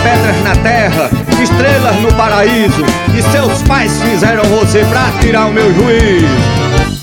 pedras na terra, estrelas no paraíso, e seus pais fizeram você pra tirar o meu juízo.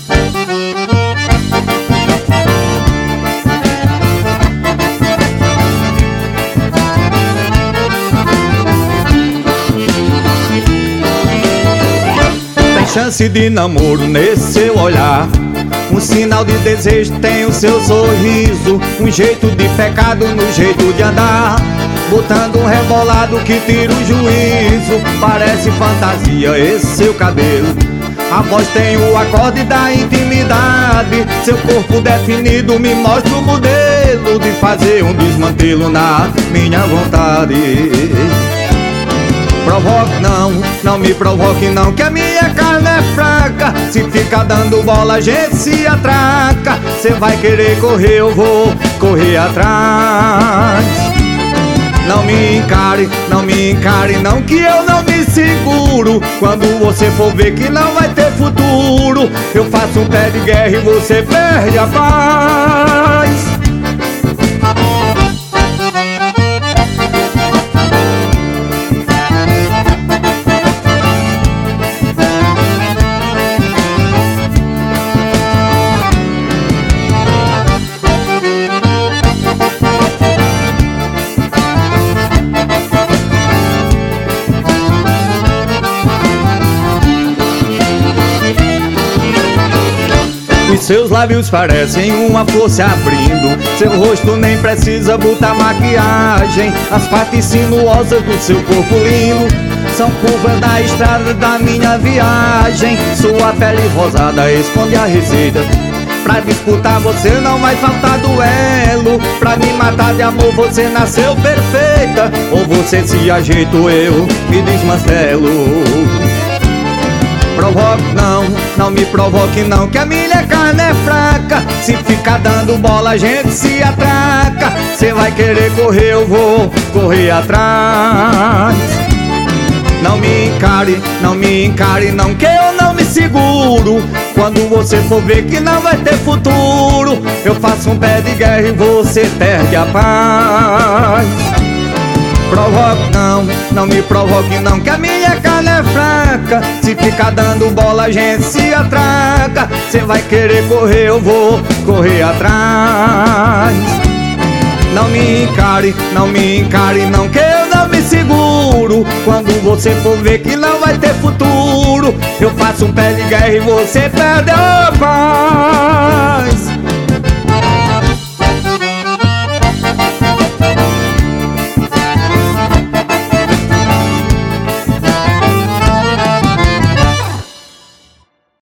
Chance de namoro nesse seu olhar, um sinal de desejo tem o seu sorriso, um jeito de pecado no jeito de andar, botando um rebolado que tira o juízo. Parece fantasia esse seu cabelo, a voz tem o acorde da intimidade, seu corpo definido me mostra o modelo de fazer um desmantelo na minha vontade. Provoque não, não me provoque não, que a minha carne é fraca. Se ficar dando bola a gente se atraca. Cê vai querer correr, eu vou correr atrás. Não me encare, não me encare não, que eu não me seguro. Quando você for ver que não vai ter futuro, eu faço um pé de guerra e você perde a paz. Os seus lábios parecem uma flor se abrindo, seu rosto nem precisa botar maquiagem. As partes sinuosas do seu corpo lindo são curvas da estrada da minha viagem. Sua pele rosada esconde a receita, pra disputar você não vai faltar duelo. Pra me matar de amor você nasceu perfeita, ou você se ajeita ou eu me desmantelo. Provoque não, não me provoque não, que a minha carne é fraca. Se ficar dando bola a gente se atraca. Cê vai querer correr, eu vou correr atrás. Não me encare, não me encare não, que eu não me seguro. Quando você for ver que não vai ter futuro, eu faço um pé de guerra e você perde a paz. Provoque não, não me provoque não, que a minha carne é fraca. Se ficar dando bola a gente se atraca. Cê vai querer correr, eu vou correr atrás. Não me encare, não me encare não, que eu não me seguro. Quando você for ver que não vai ter futuro, eu faço um pé de guerra e você perde a paz.